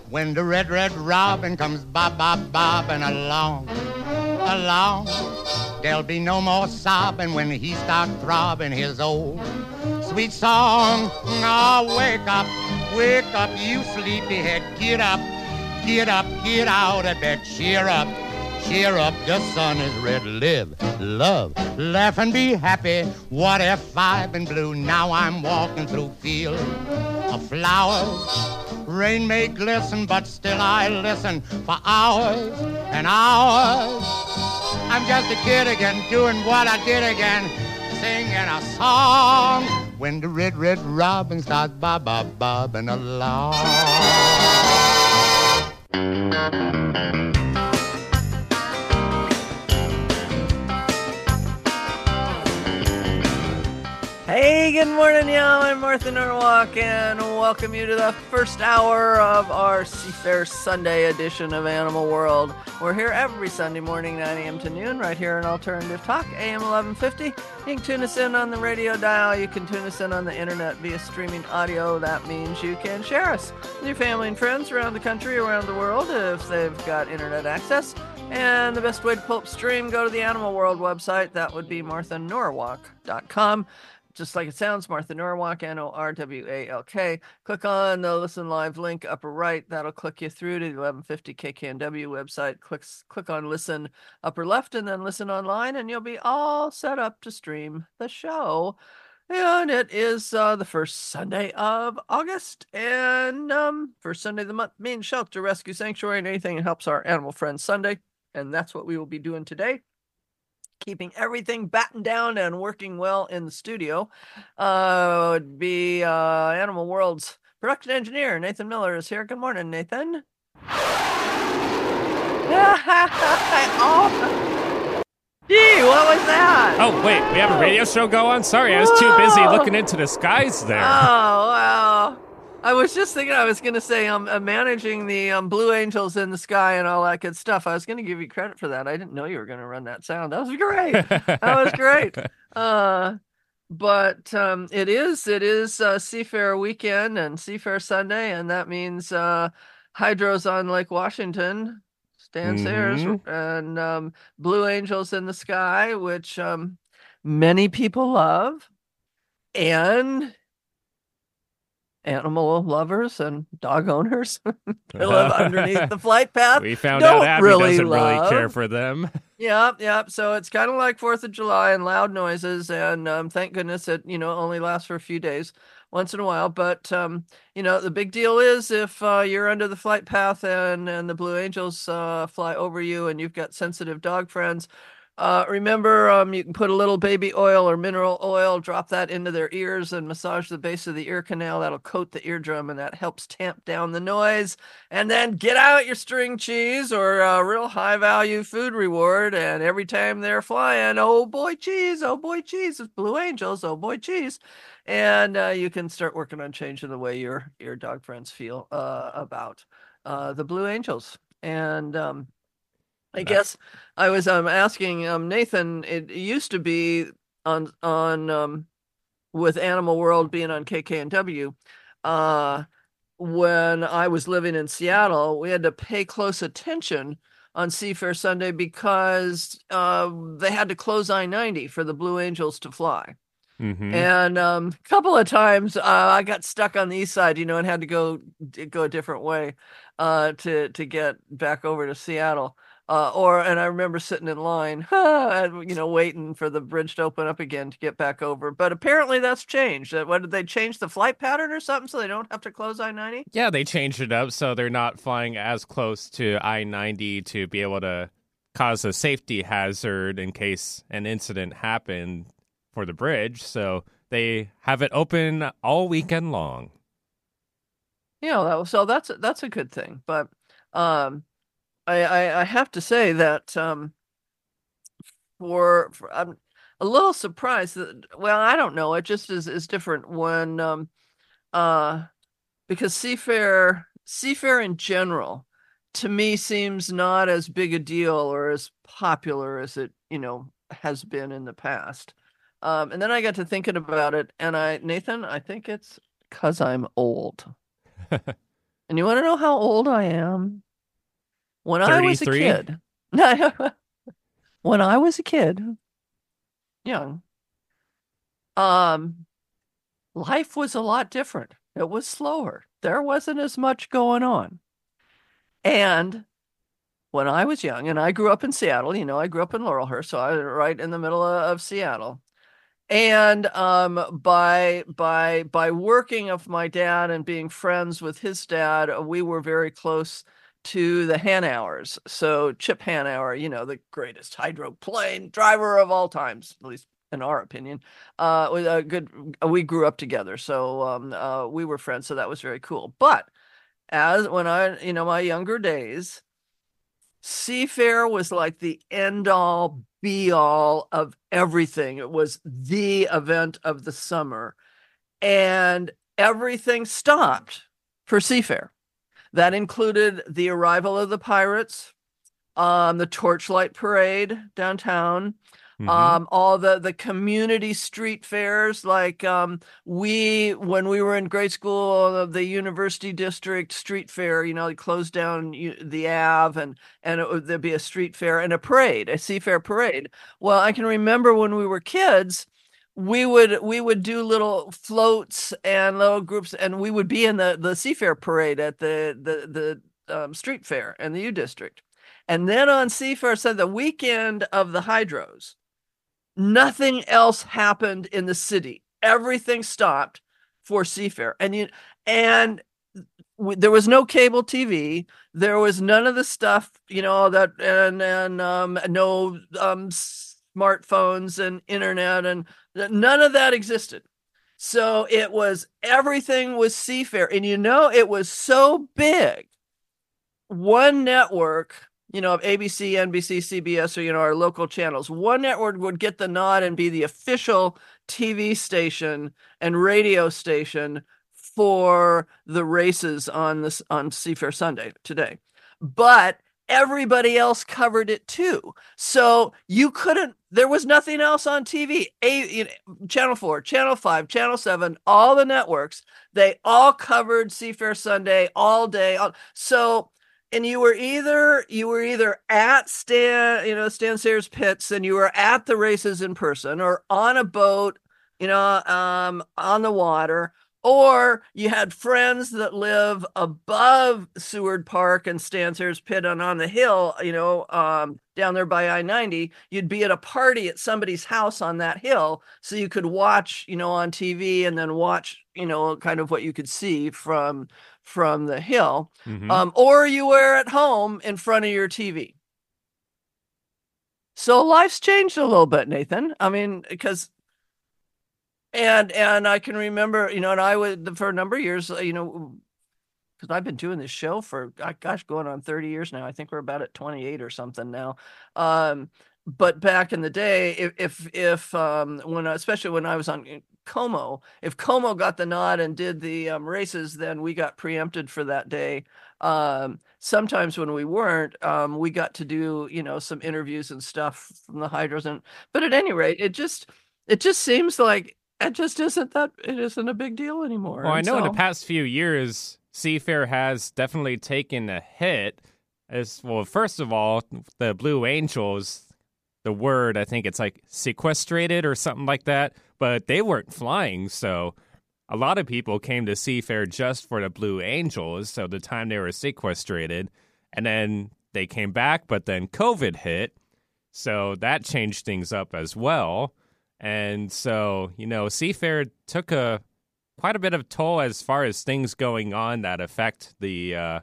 when the red, red robin comes bobbing along, along. There'll be no more sobbing when he starts throbbing his old sweet song. Oh, wake up, you sleepyhead. Get up, get up, get out of bed. Cheer up, the sun is red. Live, love, laugh and be happy. What if I've been blue? Now I'm walking through fields of flowers. Rain may glisten, but still I listen for hours and hours. I'm just a kid again, doing what I did again, singing a song when the red, red robin starts bobbing along. Hey, good morning, y'all. I'm Martha Norwalk, and welcome you to the first hour of our Seafair Sunday edition of Animal World. We're here every Sunday morning, 9 a.m. to noon, right here on Alternative Talk, AM 1150. You can tune us in on the radio dial. You can tune us in on the internet via streaming audio. That means you can share us with your family and friends around the country, around the world, if they've got internet access. And the best way to pull up stream, go to the Animal World website. That would be marthanorwalk.com. Just like it sounds, Martha Norwalk, Norwalk. Click on the Listen Live link upper right. That'll click you through to the 1150 KKNW website. Click on Listen upper left and then Listen Online, and you'll be all set up to stream the show. And it is the first Sunday of August, and first Sunday of the month means Shelter Rescue Sanctuary and anything that helps our animal friends Sunday. And that's what we will be doing today. Keeping everything battened down and working well in the studio would be Animal World's production engineer, Nathan Miller, is here. Good morning, Nathan. Oh. Gee, what was that? Oh, wait, we have a radio show go on? Sorry, I was too busy looking into the skies there. Oh, wow. I was just thinking I was going to say I'm managing the Blue Angels in the sky and all that good stuff. I was going to give you credit for that. I didn't know you were going to run that sound. That was great. That was great. But it is Seafair weekend and Seafair Sunday, and that means hydros on Lake Washington, Stan Sayers, and Blue Angels in the sky, which many people love, and animal lovers and dog owners who live underneath the flight path. We found out Abby doesn't really care for them. Yep. So it's kind of like 4th of July and loud noises, and thank goodness it only lasts for a few days, once in a while. But the big deal is if you're under the flight path and the Blue Angels fly over you, and you've got sensitive dog friends. Remember, you can put a little baby oil or mineral oil, drop that into their ears and massage the base of the ear canal. That'll coat the eardrum, and that helps tamp down the noise. And then get out your string cheese or a real high value food reward. And every time they're flying, oh boy, cheese, it's Blue Angels, oh boy, cheese. And you can start working on changing the way your dog friends feel about the Blue Angels. And I guess I was asking Nathan. It used to be on with Animal World being on KKNW. When I was living in Seattle, we had to pay close attention on Seafair Sunday because they had to close I-90 for the Blue Angels to fly. Mm-hmm. And a couple of times I got stuck on the east side, and had to go a different way to get back over to Seattle. And I remember sitting in line, waiting for the bridge to open up again to get back over. But apparently that's changed. What did they change the flight pattern or something so they don't have to close I-90? Yeah, they changed it up so they're not flying as close to I-90 to be able to cause a safety hazard in case an incident happened for the bridge. So they have it open all weekend long. So that's a good thing. But I have to say that I'm a little surprised that, I don't know, it just is different when because Seafair in general to me seems not as big a deal or as popular as it has been in the past. And then I got to thinking about it, and Nathan, I think it's because I'm old. And you want to know how old I am? When I was a 33? kid, when I was a kid, young, um, life was a lot different. It was slower. There wasn't as much going on. And when I was young, and I grew up in Seattle, I grew up in Laurelhurst, so I was right in the middle of Seattle. And by working of my dad and being friends with his dad, we were very close to the Hanauers. So Chip Hanauer, the greatest hydroplane driver of all times, at least in our opinion, was a good. We grew up together, so we were friends. So that was very cool. But as when I, my younger days. Seafair was like the end all be all of everything. It was the event of the summer, and everything stopped for Seafair. That included the arrival of the pirates, the torchlight parade downtown, Mm-hmm. all the community street fairs, like when we were in grade school, the University District Street Fair, they closed down the Ave, and there'd be a street fair and a parade, a Seafair parade. Well, I can remember when we were kids, we would do little floats and little groups, and we would be in the Seafair parade at the street fair in the U District. And then on Seafair, so the weekend of the hydros, nothing else happened in the city. Everything stopped for Seafair, and there was no cable TV. There was none of the stuff, that and no smartphones and internet, and none of that existed. So everything was Seafair, and it was so big. One network, of ABC, NBC, CBS, or, our local channels, one network would get the nod and be the official TV station and radio station for the races on Seafair Sunday today. But everybody else covered it too. So there was nothing else on TV. Channel 4, Channel 5, Channel 7, all the networks, they all covered Seafair Sunday all day. So, and you were either at Stan Sayers pits, and you were at the races in person, or on a boat, on the water, or you had friends that live above Seward Park and Stan Sayers pit, and on the hill, down there by I-90, you'd be at a party at somebody's house on that hill, so you could watch, on TV, and then watch, kind of what you could see from the hill, Mm-hmm. or you were at home in front of your TV. So life's changed a little bit, Nathan. I mean, because and I can remember, and I would, for a number of years, because I've been doing this show for, gosh, going on 30 years now. I think we're about at 28 or something now. But back in the day, especially when I was on Como, if Como got the nod and did the races, then we got preempted for that day. Sometimes when we weren't, we got to do, some interviews and stuff from the hydros. But at any rate, it just seems like it isn't a big deal anymore. Well, I And know in the so, past few years, Seafair has definitely taken a hit. As well, first of all, the Blue Angels, the word, I think it's like sequestrated or something like that, but they weren't flying, so a lot of people came to Seafair just for the Blue Angels, so the time they were sequestrated, and then they came back, but then COVID hit, so that changed things up as well. And so, Seafair took quite a bit of toll as far as things going on that affect the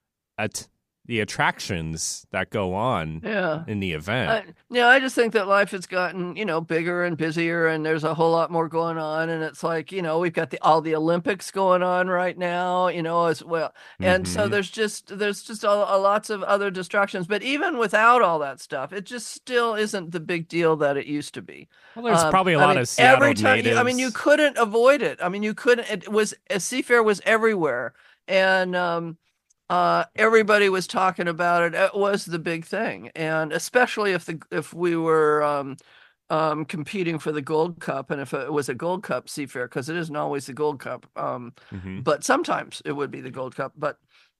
attractions that go on yeah. in the event. I just think that life has gotten, bigger and busier, and there's a whole lot more going on. And it's like, we've got all the Olympics going on right now, as well. And so Mm-hmm. there's just lots of other distractions. But even without all that stuff, it just still isn't the big deal that it used to be. Well, there's probably a I lot mean, of Seattle every time, you natives. couldn't avoid it. I mean, you couldn't. Seafair was everywhere, and everybody was talking about it. It was the big thing, and especially if we were competing for the Gold Cup, and if it was a Gold Cup Seafair, because it isn't always the Gold Cup, Mm-hmm. but sometimes it would be the Gold Cup. But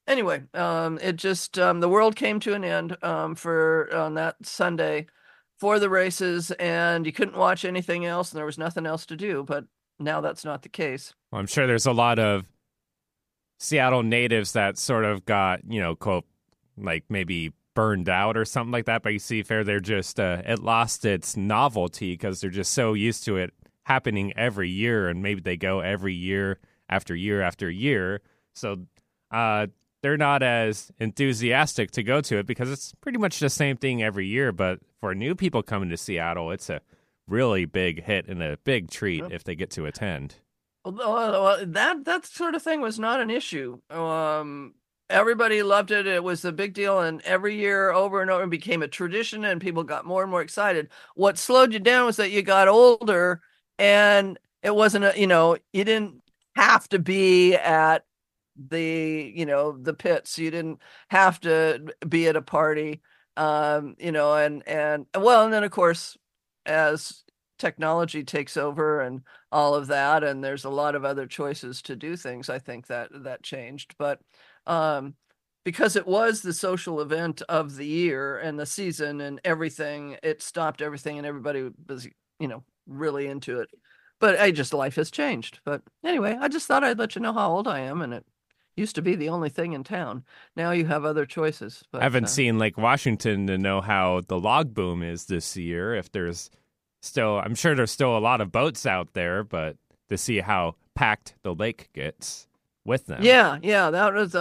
Anyway, it just the world came to an end for on that Sunday for the races, and you couldn't watch anything else, and there was nothing else to do. But now that's not the case. Well, I'm sure there's a lot of Seattle natives that sort of got, quote, like maybe burned out or something like that by Seafair. They're just, it lost its novelty because they're just so used to it happening every year, and maybe they go every year after year after year. So they're not as enthusiastic to go to it because it's pretty much the same thing every year. But for new people coming to Seattle, it's a really big hit and a big treat if they get to attend. Well, that sort of thing was not an issue. Everybody loved it. It was a big deal, and every year, over and over, it became a tradition, and people got more and more excited. What slowed you down was that you got older, and it wasn't you didn't have to be at the pits. You didn't have to be at a party, and well, and then of course, as technology takes over and all of that, and there's a lot of other choices to do things, I think that changed. But because it was the social event of the year and the season and everything, it stopped everything, and everybody was, really into it. But life has changed. But anyway, I just thought I'd let you know how old I am, and it used to be the only thing in town. Now you have other choices. But I haven't seen Lake Washington to know how the log boom is this year. If there's still, I'm sure there's still a lot of boats out there, but to see how packed the lake gets with them. Yeah, that was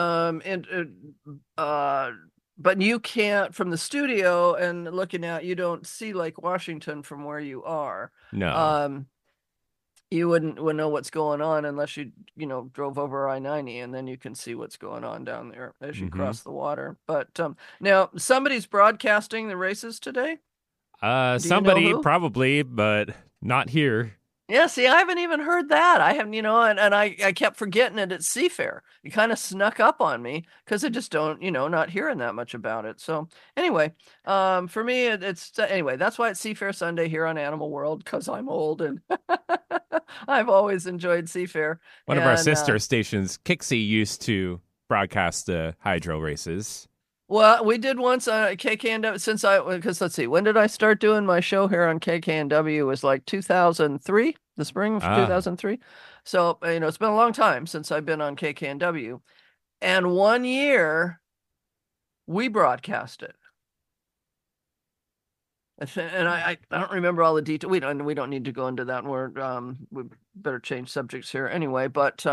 but you can't, from the studio and looking out, you don't see Lake Washington from where you are. No. You wouldn't know what's going on unless you drove over I-90, and then you can see what's going on down there as you cross the water. But now somebody's broadcasting the races today. Somebody probably, but not here. Yeah, see, I haven't even heard that. I haven't, and I kept forgetting it at Seafair. It kind of snuck up on me because I just don't, not hearing that much about it. So anyway, for me, anyway, that's why it's Seafair Sunday here on Animal World, because I'm old and I've always enjoyed Seafair. One of our sister stations, Kixie, used to broadcast the hydro races. Well, we did once on KKNW because let's see, when did I start doing my show here on KKNW? It was like 2003, the spring of 2003. So, it's been a long time since I've been on KKNW. And one year we broadcast it. And I don't remember all the details. We don't need to go into that. We better change subjects here anyway, but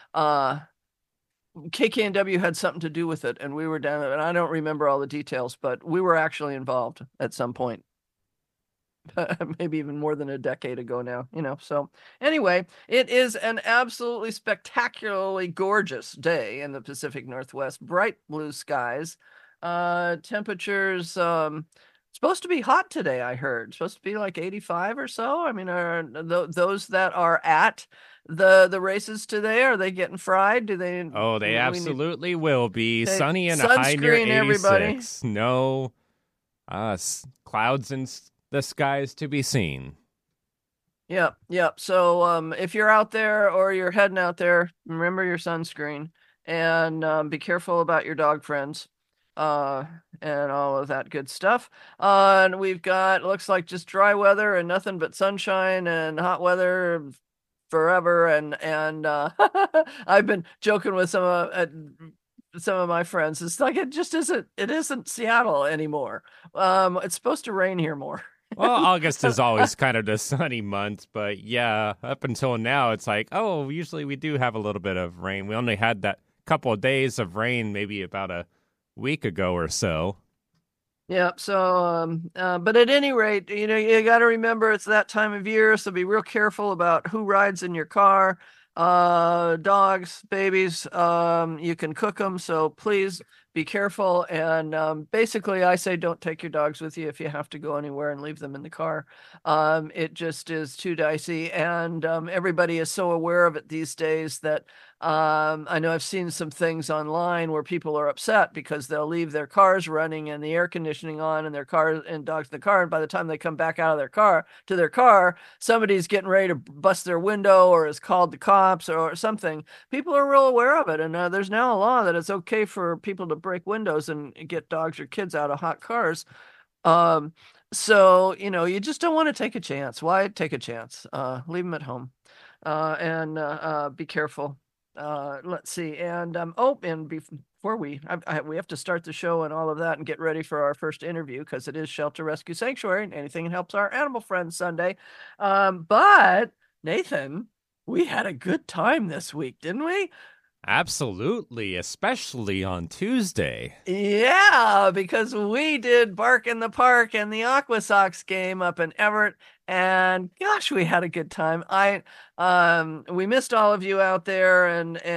KKNW had something to do with it, and we were down there, and I don't remember all the details, but we were actually involved at some point. Maybe even more than a decade ago now, So anyway, it is an absolutely spectacularly gorgeous day in the Pacific Northwest. Bright blue skies. Temperatures supposed to be hot today, I heard. Supposed to be like 85 or so. I mean, those that are at the races today, are they getting fried? Do they? Oh, they absolutely will be. Sunny and a high near 86. Everybody. No clouds in the skies to be seen. Yep. So if you're out there or you're heading out there, remember your sunscreen, and be careful about your dog friends. And all of that good stuff. And we've got, looks like just dry weather and nothing but sunshine and hot weather forever. And I've been joking with some of my friends. It's like it isn't Seattle anymore. It's supposed to rain here more. Well, August is always kind of the sunny month, but yeah, up until now, it's like, oh, usually we do have a little bit of rain. We only had that couple of days of rain, maybe about a week ago or so. Yeah. So, but at any rate, you got to remember it's that time of year. So be real careful about who rides in your car. Dogs, babies, you can cook them. So please be careful. And basically, I say don't take your dogs with you if you have to go anywhere and leave them in the car. It just is too dicey. And everybody is so aware of it these days that I know I've seen some things online where people are upset because they'll leave their cars running and the air conditioning on and their car and dogs in the car. And by the time they come back out of their car to their car, somebody's getting ready to bust their window or has called the cops or something. People are real aware of it. And there's now a law that it's okay for people to break windows and get dogs or kids out of hot cars. So, you just don't want to take a chance. Why take a chance? Leave them at home and be careful. Let's see. And and before we have to start the show and all of that and get ready for our first interview because it is Shelter Rescue Sanctuary and anything that helps our animal friends Sunday. But Nathan, we had a good time this week, didn't we? Absolutely, especially on Tuesday. Yeah, because we did Bark in the Park and the Aqua Sox game up in Everett, and gosh, we had a good time. We missed all of you out there,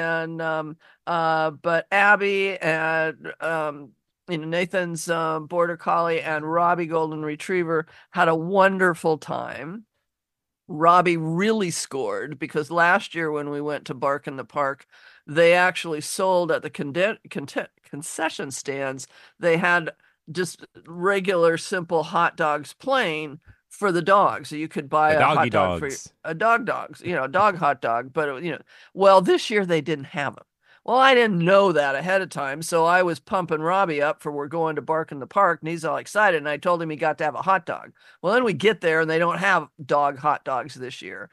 but Abby and Nathan's Border Collie and Robbie Golden Retriever had a wonderful time. Robbie really scored because last year when we went to Bark in the Park, they actually sold at the concession stands. They had just regular simple hot dogs plain for the dogs. So you could buy a hot dog for a dog, a dog hot dog. But, well, this year they didn't have them. Well, I didn't know that ahead of time, so I was pumping Robbie up for we're going to Bark in the Park, and he's all excited, and I told him he got to have a hot dog. Well, then we get there, and they don't have hot dogs this year.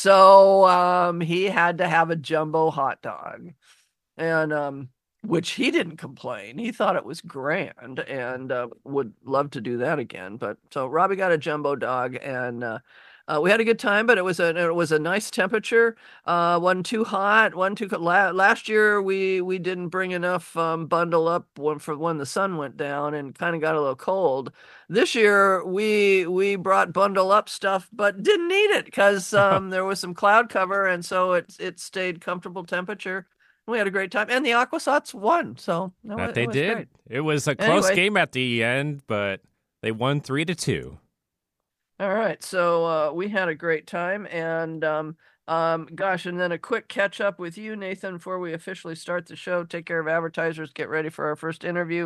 So he had to have a jumbo hot dog, and which he didn't complain. He thought it was grand and would love to do that again. But so Robbie got a jumbo dog, and we had a good time, but it was a nice temperature. Wasn't too hot, wasn't too cold. Last year we didn't bring enough bundle up for when the sun went down and kind of got a little cold. This year we brought bundle up stuff, but didn't need it because there was some cloud cover, and so it stayed comfortable temperature. We had a great time, and the Aqua Sox won. So that they did. Great. It was a close game at the end, but they won 3-2. All right, so we had a great time, and gosh, and then a quick catch up with you, Nathan, before we officially start the show. Take care of advertisers. Get ready for our first interview.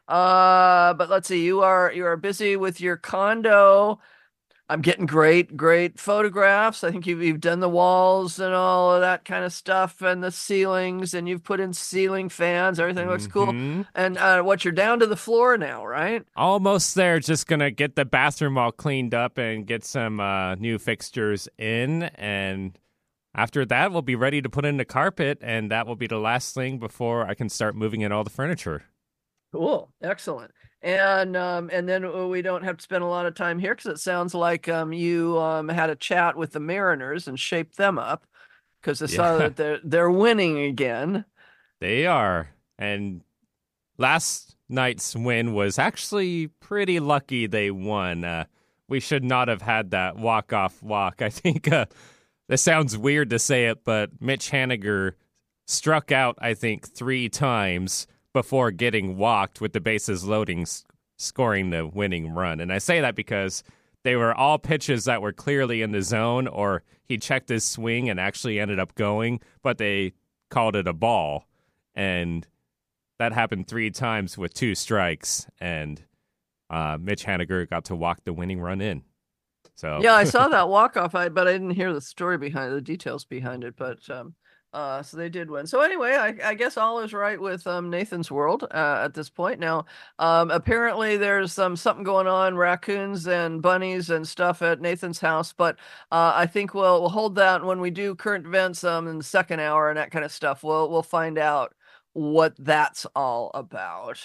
But let's see, you are busy with your condo. I'm getting great photographs. I think you've done the walls and all of that kind of stuff and the ceilings, and you've put in ceiling fans. Everything looks cool. And you're down to the floor now, right? Almost there. Just going to get the bathroom all cleaned up and get some new fixtures in. And after that, we'll be ready to put in the carpet, and that will be the last thing before I can start moving in all the furniture. Cool. Excellent. And then we don't have to spend a lot of time here because it sounds like you had a chat with the Mariners and shaped them up because I saw that they're winning again. They are. And last night's win was actually pretty lucky they won. We should not have had that walk-off walk. I think this sounds weird to say it, but Mitch Haniger struck out, I think, 3 times before getting walked with the bases loading, scoring the winning run. And I say that because they were all pitches that were clearly in the zone, or he checked his swing and actually ended up going, but they called it a ball. And that happened 3 times with 2 strikes, and Mitch Haniger got to walk the winning run in. So yeah, I saw that walk-off, but I didn't hear the story behind the details behind it, but so they did win. So anyway, I guess all is right with Nathan's world at this point. Now, apparently there's something going on, raccoons and bunnies and stuff at Nathan's house, but I think we'll hold that when we do current events in the second hour and that kind of stuff. We'll find out what that's all about.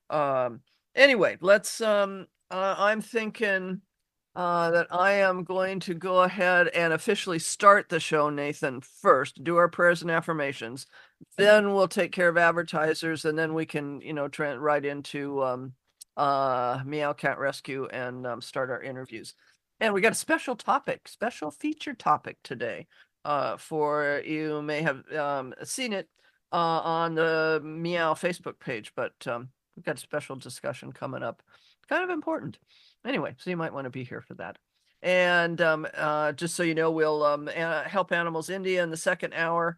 Anyway, let's I'm thinking that I am going to go ahead and officially start the show, Nathan, first, do our prayers and affirmations. Then we'll take care of advertisers, and then we can, trend right into Meow Cat Rescue and start our interviews. And we got a special feature topic today. For you may have seen it on the Meow Facebook page, but we've got a special discussion coming up. Kind of important. Anyway, so you might want to be here for that. And just so you know, we'll help Animals India in the second hour.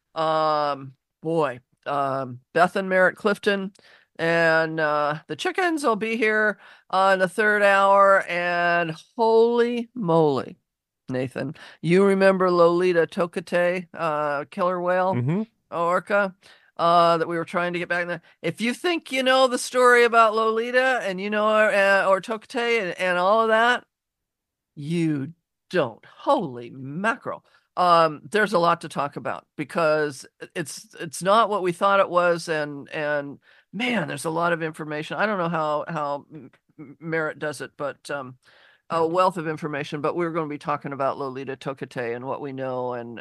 Beth and Merritt Clifton and the chickens will be here in the third hour. And holy moly, Nathan, you remember Lolita Tokate, killer whale, orca, that we were trying to get back in there. If you think you know the story about Lolita and you know or Tokate and all of that, you don't. Holy mackerel. There's a lot to talk about because it's not what we thought it was, and man, there's a lot of information. I don't know how Merritt does it, but a wealth of information. But we're going to be talking about Lolita Tokate and what we know, and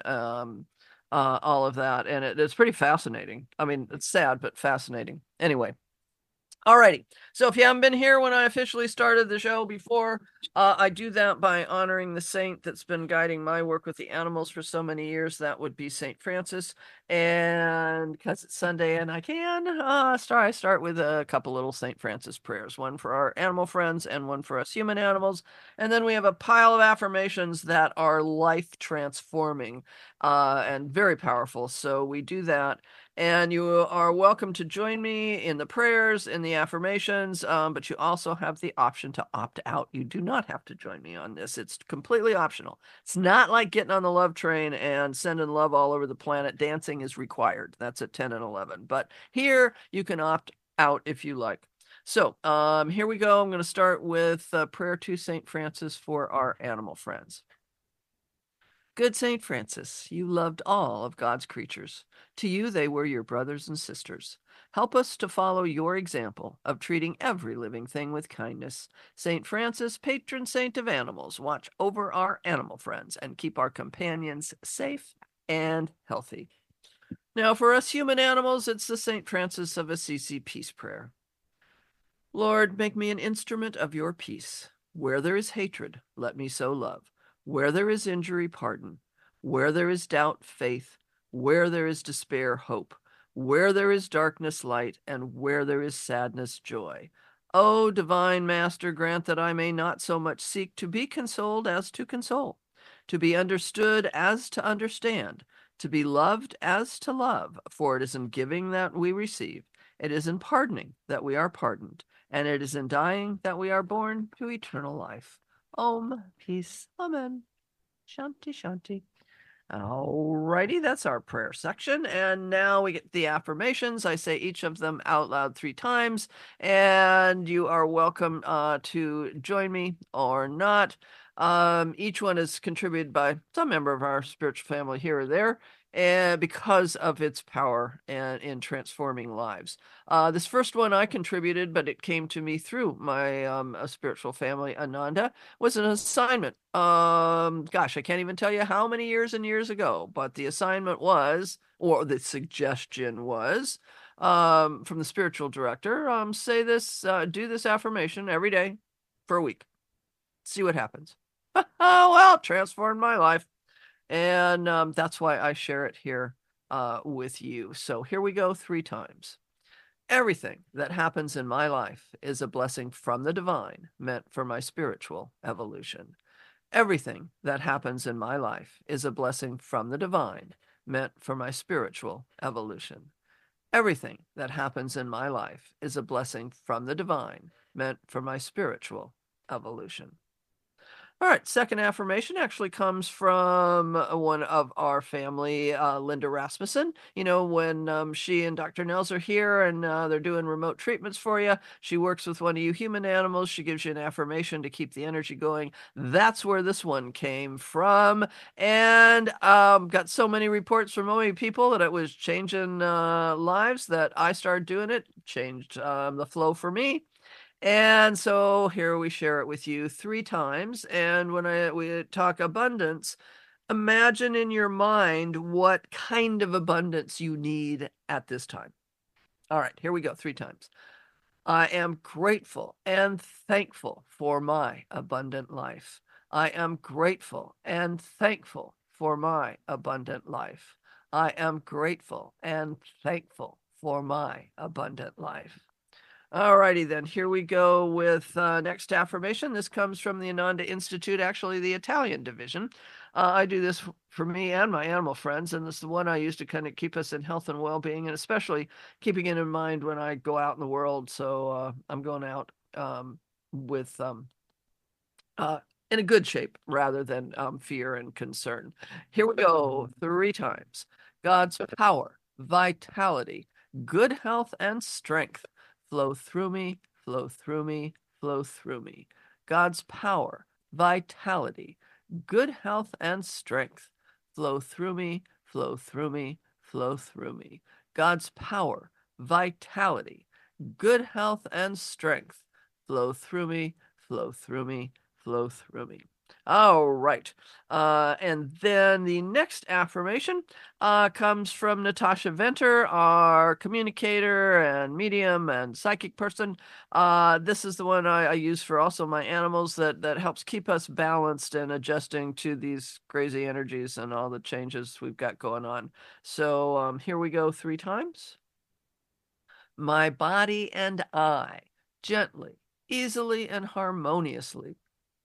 all of that, and it's pretty fascinating. I mean, it's sad but fascinating. Anyway. Alrighty. So if you haven't been here when I officially started the show before, I do that by honoring the saint that's been guiding my work with the animals for so many years. That would be Saint Francis. And because it's Sunday and I can start with a couple little Saint Francis prayers, one for our animal friends and one for us human animals. And then we have a pile of affirmations that are life transforming and very powerful. So we do that. And you are welcome to join me in the prayers, in the affirmations, but you also have the option to opt out. You do not have to join me on this. It's completely optional. It's not like getting on the love train and sending love all over the planet. Dancing is required. That's at 10 and 11. But here you can opt out if you like. So here we go. I'm going to start with prayer to St. Francis for our animal friends. Good St. Francis, you loved all of God's creatures. To you they were your brothers and sisters. Help us to follow your example of treating every living thing with kindness. St. Francis, patron saint of animals, watch over our animal friends and keep our companions safe and healthy. Now, for us human animals, it's the St. Francis of Assisi peace prayer. Lord, make me an instrument of your peace. Where there is hatred, let me sow love. Where there is injury, pardon. Where there is doubt, faith. Where there is despair, hope. Where there is darkness, light. And where there is sadness, joy. O divine Master, grant that I may not so much seek to be consoled as to console, to be understood as to understand, to be loved as to love. For it is in giving that we receive. It is in pardoning that we are pardoned. And it is in dying that we are born to eternal life. Om, peace, amen. Shanti, shanti. Alrighty, that's our prayer section. And now we get the affirmations. I say each of them out loud 3 times, and you are welcome to join me or not. Each one is contributed by some member of our spiritual family here or there, and because of its power and in transforming lives. This first one I contributed, but it came to me through my spiritual family, Ananda, was an assignment. Gosh, I can't even tell you how many years and years ago, but the assignment was, or the suggestion was, from the spiritual director, say this, do this affirmation every day for a week. See what happens. Well, transformed my life. And that's why I share it here with you. So here we go 3 times. Everything that happens in my life is a blessing from the divine, meant for my spiritual evolution. Everything that happens in my life is a blessing from the divine, meant for my spiritual evolution. Everything that happens in my life is a blessing from the divine, meant for my spiritual evolution. All right, second affirmation actually comes from one of our family, Linda Rasmussen. You know, when she and Dr. Nels are here and they're doing remote treatments for you, she works with one of you human animals. She gives you an affirmation to keep the energy going. That's where this one came from. And got so many reports from so many people that it was changing lives that I started doing it, changed the flow for me. And so here we share it with you 3 times. And when we talk abundance, imagine in your mind what kind of abundance you need at this time. All right, here we go 3 times. I am grateful and thankful for my abundant life. I am grateful and thankful for my abundant life. I am grateful and thankful for my abundant life. All righty then, here we go with next affirmation. This comes from the Ananda Institute, actually the Italian division. I do this for me and my animal friends, and this is the one I use to kind of keep us in health and well-being, and especially keeping it in mind when I go out in the world. So I'm going out with in a good shape rather than fear and concern. Here we go, 3 times. God's power, vitality, good health, and strength flow through me, flow through me, flow through me. God's power, vitality, good health, and strength flow through me, flow through me, flow through me. God's power, vitality, good health, and strength flow through me, flow through me, flow through me. All right. And then the next affirmation comes from Natasha Venter, our communicator and medium and psychic person. This is the one I use for also my animals that helps keep us balanced and adjusting to these crazy energies and all the changes we've got going on. So here we go 3 times. My body and I gently, easily, and harmoniously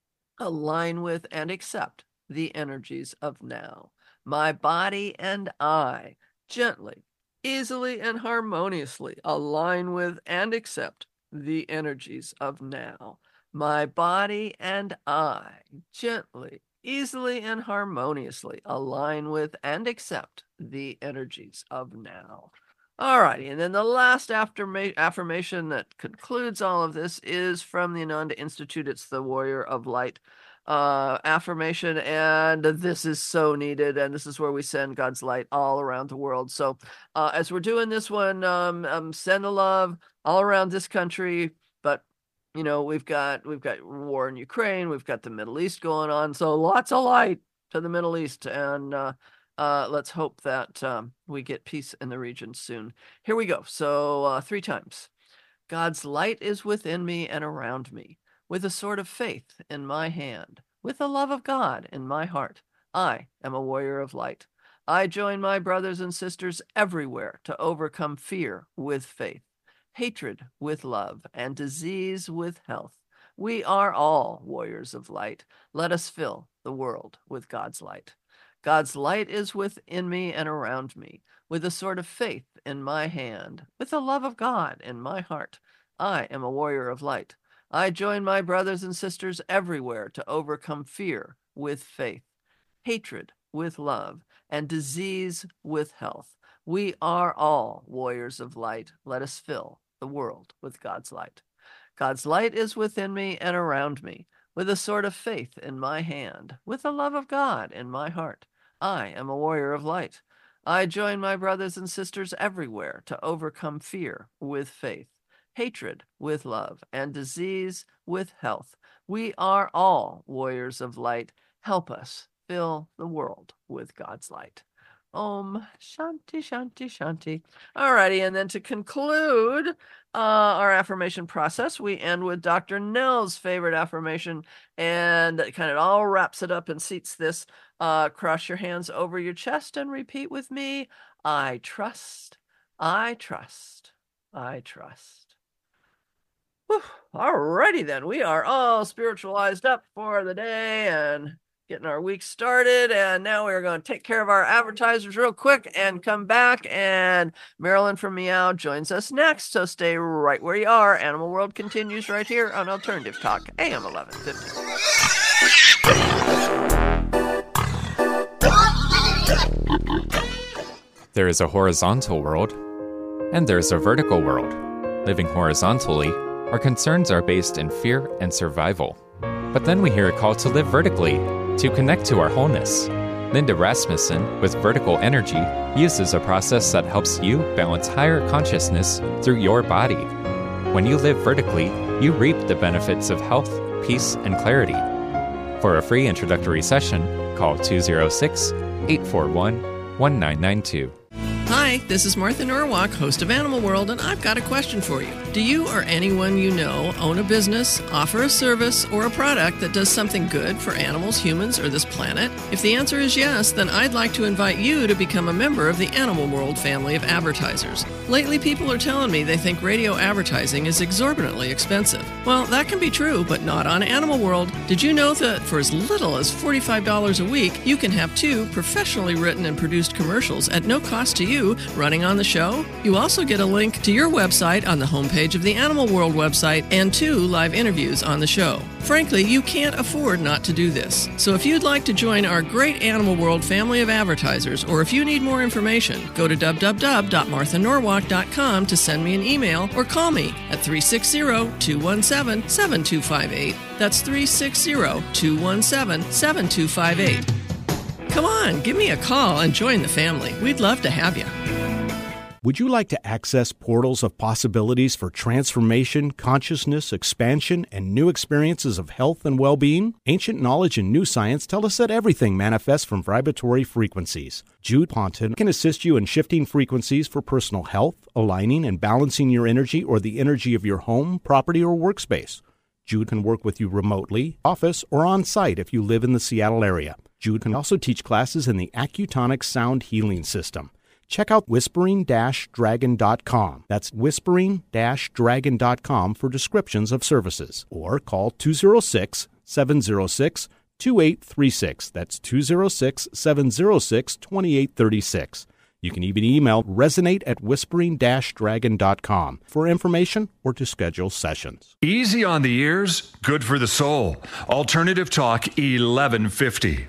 align with and accept the energies of now. My body and I gently, easily, and harmoniously align with and accept the energies of now. My body and I gently, easily, and harmoniously align with and accept the energies of now. All righty, and then the last affirmation that concludes all of this is from the Ananda Institute. It's the Warrior of Light affirmation, and this is so needed, and this is where we send God's light all around the world. So as we're doing this one, send the love all around this country, but you know, we've got war in Ukraine, we've got the Middle East going on, so lots of light to the Middle East, and let's hope that we get peace in the region soon. Here we go. So 3 times. God's light is within me and around me, with a sword of faith in my hand, with the love of God in my heart. I am a warrior of light. I join my brothers and sisters everywhere to overcome fear with faith, hatred with love, and disease with health. We are all warriors of light. Let us fill the world with God's light. God's light is within me and around me, with a sword of faith in my hand, with the love of God in my heart. I am a warrior of light. I join my brothers and sisters everywhere to overcome fear with faith, hatred with love, and disease with health. We are all warriors of light. Let us fill the world with God's light. God's light is within me and around me, with a sword of faith in my hand, with the love of God in my heart. I am a warrior of light. I join my brothers and sisters everywhere to overcome fear with faith, hatred with love, and disease with health. We are all warriors of light. Help us fill the world with God's light. Om Shanti Shanti Shanti. Alrighty, and then to conclude our affirmation process, we end with Dr. Nell's favorite affirmation, and that kind of all wraps it up and seats this. Cross your hands over your chest and repeat with me. I trust, I trust, I trust. Whew. Alrighty then, we are all spiritualized up for the day and getting our week started, and now we're going to take care of our advertisers real quick and come back, and Marilyn from Meow joins us next, so stay right where you are. Animal World continues right here on Alternative Talk, AM 1150. There is a horizontal world, and there is a vertical world. Living horizontally, our concerns are based in fear and survival. But then we hear a call to live vertically, to connect to our wholeness. Linda Rasmussen, with Vertical Energy, uses a process that helps you balance higher consciousness through your body. When you live vertically, you reap the benefits of health, peace, and clarity. For a free introductory session, call 206-841-1992. Hi, Hi, this is Martha Norwalk, host of Animal World, and I've got a question for you. Do you or anyone you know own a business, offer a service, or a product that does something good for animals, humans, or this planet? If the answer is yes, then I'd like to invite you to become a member of the Animal World family of advertisers. Lately, people are telling me they think radio advertising is exorbitantly expensive. Well, that can be true, but not on Animal World. Did you know that for as little as $45 a week, you can have 2 professionally written and produced commercials at no cost to you running on the show? You also get a link to your website on the homepage of the Animal World website and 2 live interviews on the show. Frankly, you can't afford not to do this. So if you'd like to join our great Animal World family of advertisers, or if you need more information, go to www.marthanorwalk.com to send me an email or call me at 360-217-7258. That's 360-217-7258. Come on, give me a call and join the family. We'd love to have you. Would you like to access portals of possibilities for transformation, consciousness, expansion, and new experiences of health and well-being? Ancient knowledge and new science tell us that everything manifests from vibratory frequencies. Jude Ponton can assist you in shifting frequencies for personal health, aligning and balancing your energy or the energy of your home, property, or workspace. Jude can work with you remotely, office, or on-site if you live in the Seattle area. Jude can also teach classes in the Accutonic Sound Healing System. Check out whispering-dragon.com. That's whispering-dragon.com for descriptions of services. Or call 206-706-2836. That's 206-706-2836. You can even email resonate@whispering-dragon.com for information or to schedule sessions. Easy on the ears, good for the soul. Alternative Talk 1150.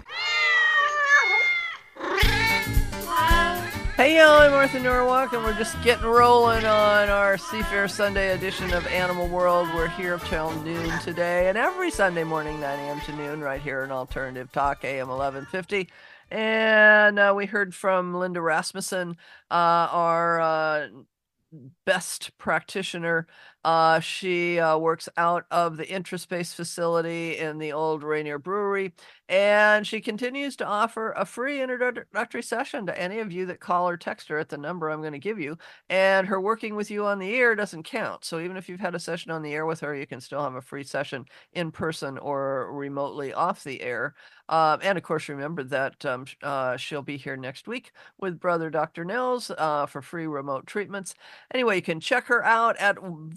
Hey y'all, I'm Martha Norwalk, and we're just getting rolling on our Seafair Sunday edition of Animal World. We're here till noon today, and every Sunday morning, 9 a.m. to noon, right here in Alternative Talk, AM 1150. And we heard from Linda Rasmussen, our best practitioner. She works out of the Intraspace facility in the old Rainier Brewery, and she continues to offer a free introductory session to any of you that call or text her at the number I'm going to give you. And her working with you on the air doesn't count. So even if you've had a session on the air with her, you can still have a free session in person or remotely off the air. And of course, remember that she'll be here next week with Brother Dr. Nels for free remote treatments. Anyway, you can check her out at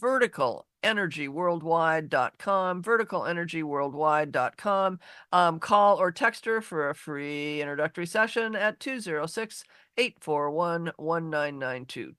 verticalenergyworldwide.com, verticalenergyworldwide.com. Call or text her for a free introductory session at 206-841-1992,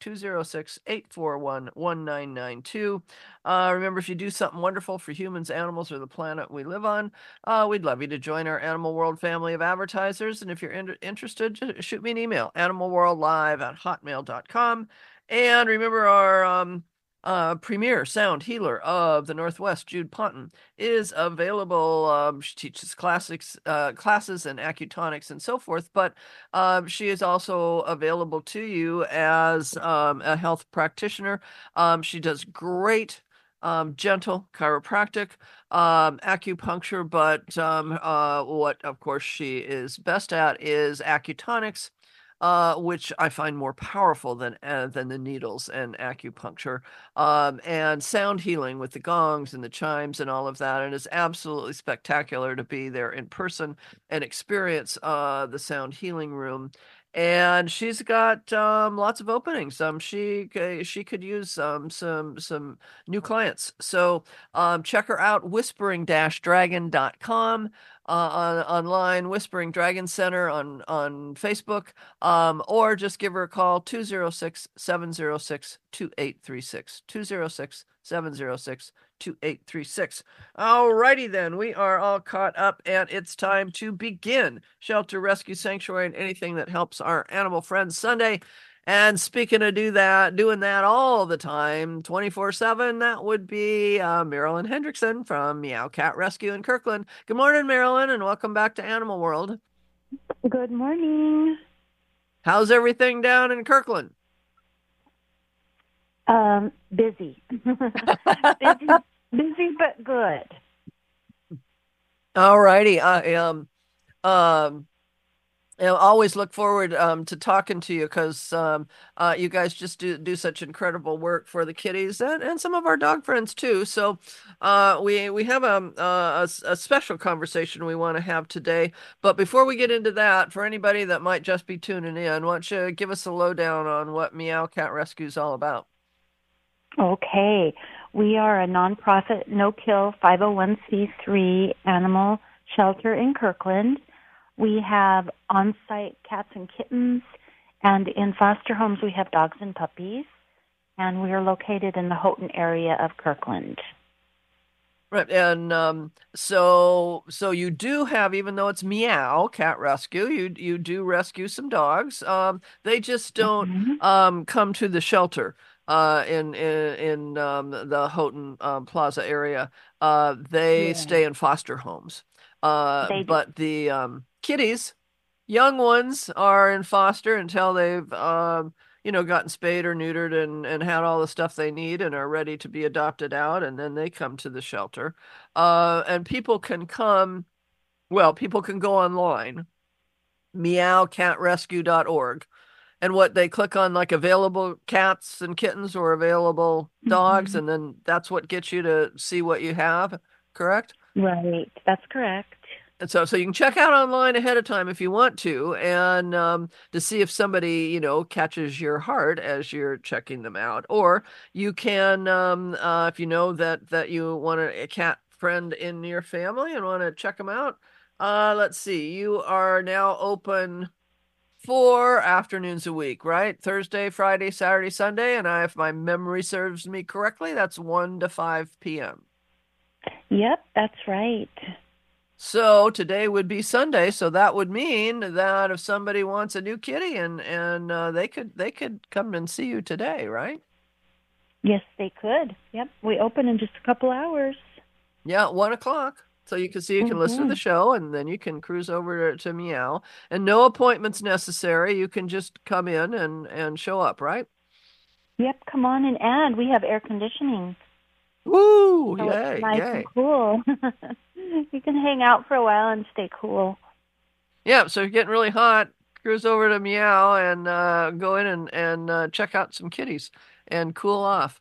206-841-1992. Remember, if you do something wonderful for humans, animals, or the planet we live on, we'd love you to join our Animal World family of advertisers. And if you're interested, just shoot me an email, animalworldlive@hotmail.com. And remember, our premier sound healer of the Northwest, Jude Ponton, is available. She teaches classes in acutonics and so forth, but she is also available to you as a health practitioner. She does great gentle chiropractic, acupuncture, but what, of course, she is best at is acutonics, which I find more powerful than the needles and acupuncture, and sound healing with the gongs and the chimes and all of that. And it's absolutely spectacular to be there in person and experience the sound healing room. And she's got lots of openings. She could use some new clients. So check her out, whispering-dragon.com. Online, Whispering Dragon Center on Facebook, or just give her a call, 206-706-2836, 206-706-2836. All righty then, we are all caught up, and it's time to begin Shelter, Rescue, Sanctuary, and anything that helps our animal friends Sunday. And speaking of doing that all the time, 24/7, that would be Marilyn Hendrickson from Meow Cat Rescue in Kirkland. Good morning, Marilyn, and welcome back to Animal World. Good morning. How's everything down in Kirkland? Busy. busy, but good. All righty. I always look forward to talking to you because you guys just do such incredible work for the kitties and some of our dog friends too. So we have a special conversation we want to have today. But before we get into that, for anybody that might just be tuning in, why don't you give us a lowdown on what Meow Cat Rescue is all about? Okay. We are a nonprofit, no-kill 501c3 animal shelter in Kirkland. We have on-site cats and kittens, and in foster homes we have dogs and puppies, and we are located in the Houghton area of Kirkland. Right, and so you do have, even though it's Meow Cat Rescue, you do rescue some dogs. They just don't come to the shelter in the Houghton Plaza area. They stay in foster homes. They do. But the kitties, young ones, are in foster until they've gotten spayed or neutered and had all the stuff they need and are ready to be adopted out, and then they come to the shelter. And people can go online, meowcatrescue.org, and what they click on, like available cats and kittens or available dogs, and then that's what gets you to see what you have, correct? Right, that's correct. And so you can check out online ahead of time if you want to, and to see if somebody, catches your heart as you're checking them out. Or you can, if you know that you want a cat friend in your family and want to check them out. Let's see, you are now open 4 afternoons a week, right? Thursday, Friday, Saturday, Sunday, and if my memory serves me correctly, that's 1 to 5 p.m. Yep, that's right. So today would be Sunday, so that would mean that if somebody wants a new kitty and they could come and see you today, right? Yes, they could. Yep, we open in just a couple hours. Yeah, 1 o'clock. So you can listen to the show, and then you can cruise over to Meow. And no appointments necessary. You can just come in and show up, right? Yep, come on and we have air conditioning. Woo! So Yay! it's nice Yay! and cool. You can hang out for a while and stay cool. Yeah, so if you're getting really hot, cruise over to Meow and go in and check out some kitties and cool off.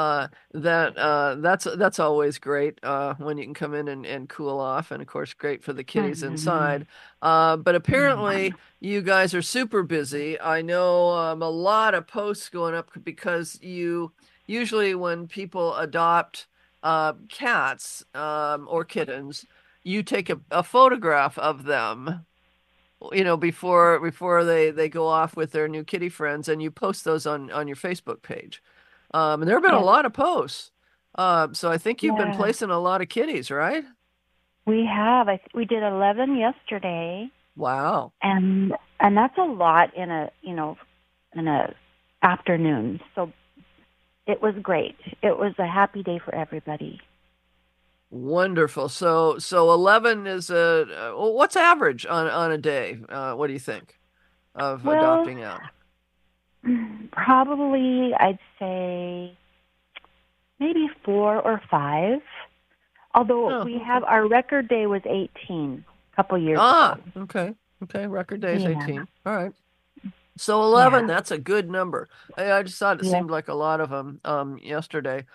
That's always great when you can come in and cool off, and of course great for the kitties inside. But apparently you guys are super busy. I know a lot of posts going up because usually when people adopt cats or kittens, you take a photograph of them, before they go off with their new kitty friends, and you post those on your Facebook page. And there have been a lot of posts. So I think you've been placing a lot of kitties, right? We have. We did 11 yesterday. Wow. And that's a lot in a afternoon. So it was great. It was a happy day for everybody. Wonderful. So 11 is what's average on a day? What do you think of adopting out? Probably, I'd say maybe 4 or 5. Although we have our record day was 18 a couple years ago. Okay. Record day is 18. All right. So 11, that's a good number. I just thought it seemed like a lot of them yesterday.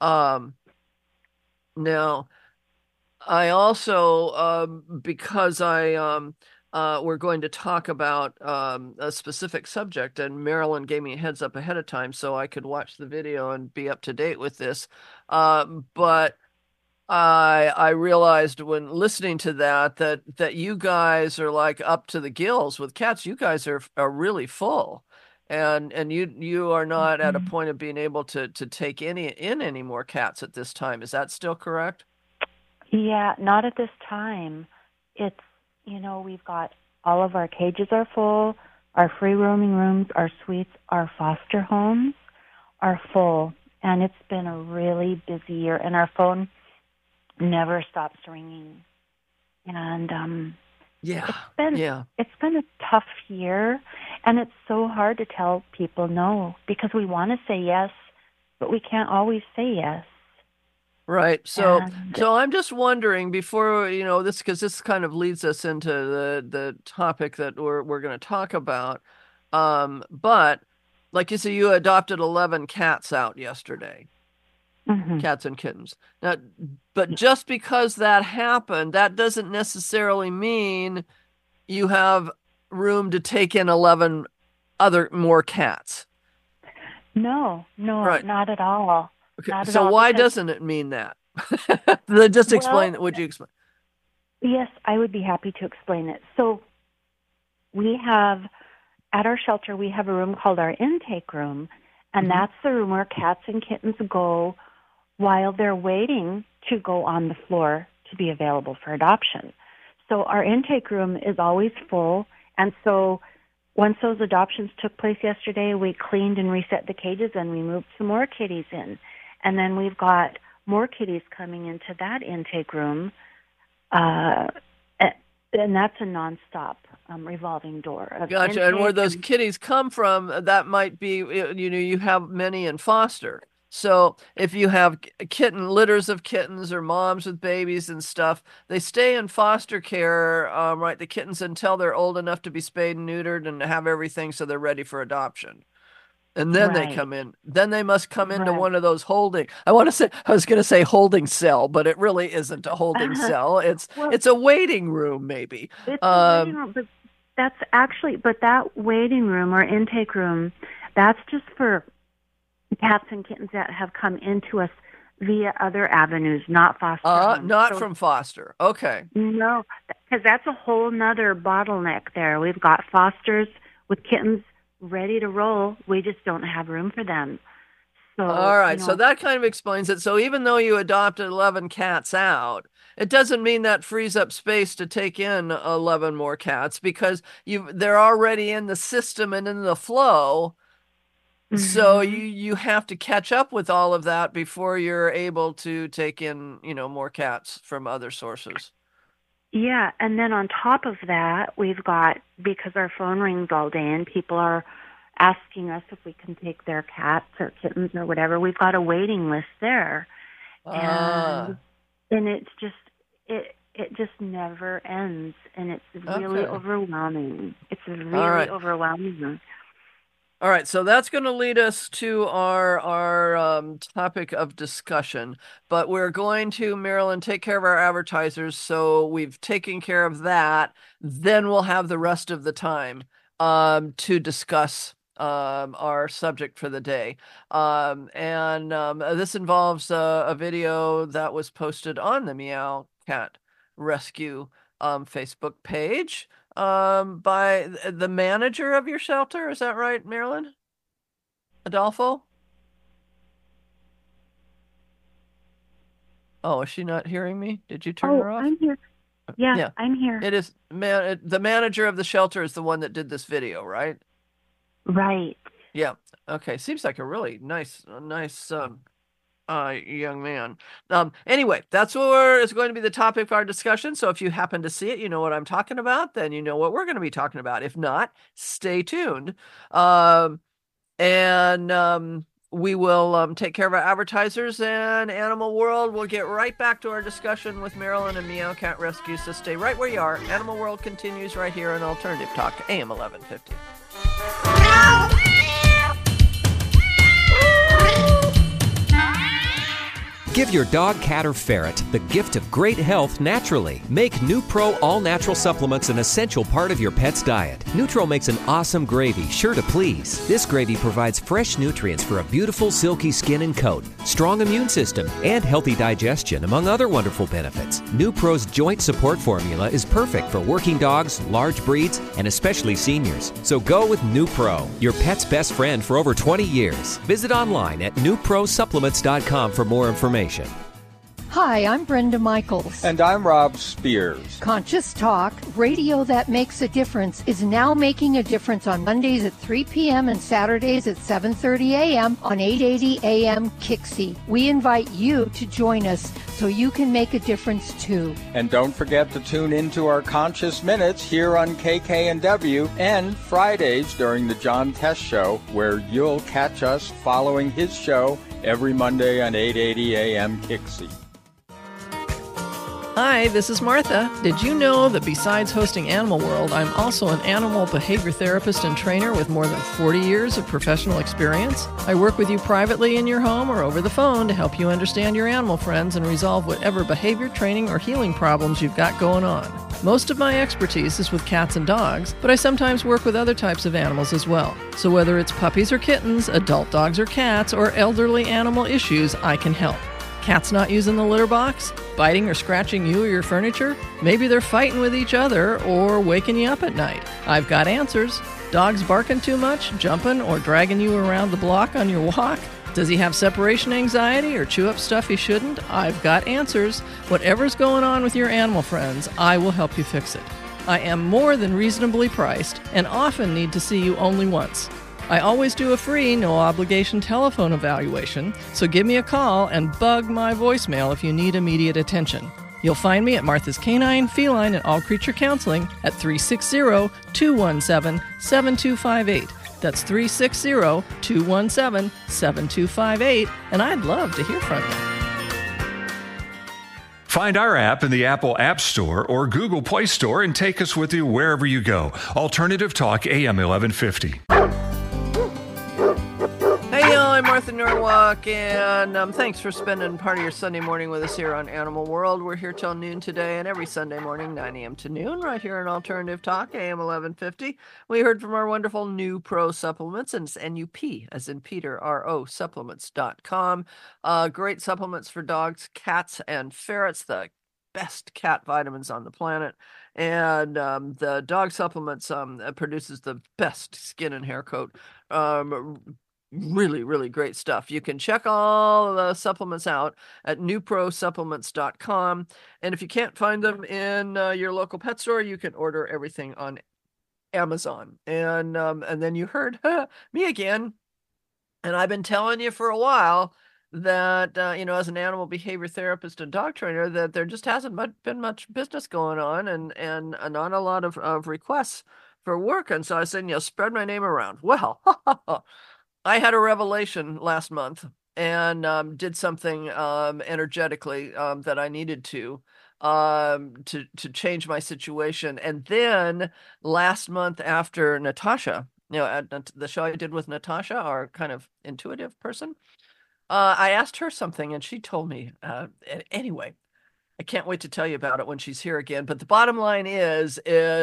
Now, I also, because we're going to talk about a specific subject, and Marilyn gave me a heads up ahead of time so I could watch the video and be up to date with this. But I realized when listening to that you guys are like up to the gills with cats. You guys are really full. And you are not at a point of being able to take any more cats at this time. Is that still correct? Yeah, not at this time. It's, we've got all of our cages are full, our free roaming rooms, our suites, our foster homes are full, and it's been a really busy year, and our phone never stops ringing. And it's been a tough year, and it's so hard to tell people no, because we want to say yes, but we can't always say yes. Right. So I'm just wondering before, this, because this kind of leads us into the topic that we're going to talk about. But like you said, you adopted 11 cats out yesterday, cats and kittens. Now, but just because that happened, that doesn't necessarily mean you have room to take in 11 more cats. No, Right. not at all. Okay. Not at So all, why because- doesn't it mean that? Just explain. Would you explain? Yes, I would be happy to explain it. So we have, at our shelter, we have a room called our intake room, and that's the room where cats and kittens go while they're waiting to go on the floor to be available for adoption. So our intake room is always full, and so once those adoptions took place yesterday, we cleaned and reset the cages, and we moved some more kitties in. And then we've got more kitties coming into that intake room, and that's a nonstop revolving door. Gotcha. And where those kitties come from, that might be, you have many in foster. So if you have litters of kittens or moms with babies and stuff, they stay in foster care, right, the kittens, until they're old enough to be spayed and neutered and have everything so they're ready for adoption. And then they come in. Then they must come into one of those holding. I was going to say holding cell, but it really isn't a holding cell. It's a waiting room, maybe. It's a waiting room, but that waiting room or intake room, that's just for cats and kittens that have come into us via other avenues, not foster homes. Not from foster. Okay. No, because that's a whole nother bottleneck there. We've got fosters with kittens ready to roll. We just don't have room for them. So, all right. So that kind of explains it. So even though you adopted 11 cats out, it doesn't mean that frees up space to take in 11 more cats, because they're already in the system and in the flow. So you have to catch up with all of that before you're able to take in, more cats from other sources. Yeah, and then on top of that, we've got, because our phone rings all day and people are asking us if we can take their cats or kittens or whatever, we've got a waiting list there. And it's just, it just never ends, and it's really overwhelming. It's really overwhelming. All right, so that's going to lead us to our topic of discussion. But we're going to, Marilyn, take care of our advertisers. So we've taken care of that. Then we'll have the rest of the time to discuss our subject for the day. This involves a video that was posted on the Meow Cat Rescue Facebook page. By the manager of your shelter. Is that right, Marilyn? Adolfo? Oh, is she not hearing me? Did you turn her off? I'm here. Yeah, I'm here. It is the manager of the shelter is the one that did this video, right? Right. Yeah. Okay. Seems like a really nice young man. Anyway, that's what is going to be the topic of our discussion. So if you happen to see it, you know what I'm talking about, then you know what we're going to be talking about. If not, stay tuned. We will take care of our advertisers, and Animal World will get right back to our discussion with Marilyn and Meow Cat Rescue. So stay right where you are. Animal World continues right here on Alternative Talk, AM 1150. Give your dog, cat, or ferret the gift of great health naturally. Make NuPro all-natural supplements an essential part of your pet's diet. Nutro makes an awesome gravy, sure to please. This gravy provides fresh nutrients for a beautiful, silky skin and coat, strong immune system, and healthy digestion, among other wonderful benefits. NuPro's joint support formula is perfect for working dogs, large breeds, and especially seniors. So go with NuPro, your pet's best friend for over 20 years. Visit online at NuProSupplements.com for more information. Hi, I'm Brenda Michaels. And I'm Rob Spears. Conscious Talk, radio that makes a difference, is now making a difference on Mondays at 3 p.m. and Saturdays at 7:30 a.m. on 880 a.m. Kixie. We invite you to join us so you can make a difference too. And don't forget to tune into our Conscious Minutes here on KKNW and Fridays during the John Test Show, where you'll catch us following his show every Monday on 880 AM Kixie. Hi, this is Martha. Did you know that besides hosting Animal World, I'm also an animal behavior therapist and trainer with more than 40 years of professional experience? I work with you privately in your home or over the phone to help you understand your animal friends and resolve whatever behavior, training, or healing problems you've got going on. Most of my expertise is with cats and dogs, but I sometimes work with other types of animals as well. So whether it's puppies or kittens, adult dogs or cats, or elderly animal issues, I can help. Cats not using the litter box? Biting or scratching you or your furniture? Maybe they're fighting with each other or waking you up at night. I've got answers. Dogs barking too much, jumping, or dragging you around the block on your walk? Does he have separation anxiety or chew up stuff he shouldn't? I've got answers. Whatever's going on with your animal friends, I will help you fix it. I am more than reasonably priced and often need to see you only once. I always do a free, no-obligation telephone evaluation, so give me a call and bug my voicemail if you need immediate attention. You'll find me at Martha's Canine, Feline, and All Creature Counseling at 360-217-7258. That's 360-217-7258, and I'd love to hear from you. Find our app in the Apple App Store or Google Play Store and take us with you wherever you go. Alternative Talk AM 1150. Hey, y'all, I'm Martha Norwalk, and thanks for spending part of your Sunday morning with us here on Animal World. We're here till noon today, and every Sunday morning, 9 a.m. to noon, right here on Alternative Talk, AM 1150. We heard from our wonderful New Pro Supplements, and it's NUP, as in Peter, RO, supplements.com. Great supplements for dogs, cats, and ferrets, the best cat vitamins on the planet. And the dog supplements produces the best skin and hair coat. Really, really great stuff. You can check all the supplements out at newprosupplements.com. And if you can't find them in your local pet store, you can order everything on Amazon. And then you heard me again. And I've been telling you for a while that, as an animal behavior therapist and dog trainer, that there just hasn't been much business going on and not a lot of requests for work. And so I said, spread my name around. Well, I had a revelation last month and did something energetically that I needed to change my situation. And then last month after Natasha, at the show I did with Natasha, our kind of intuitive person, I asked her something and she told me, anyway, I can't wait to tell you about it when she's here again. But the bottom line is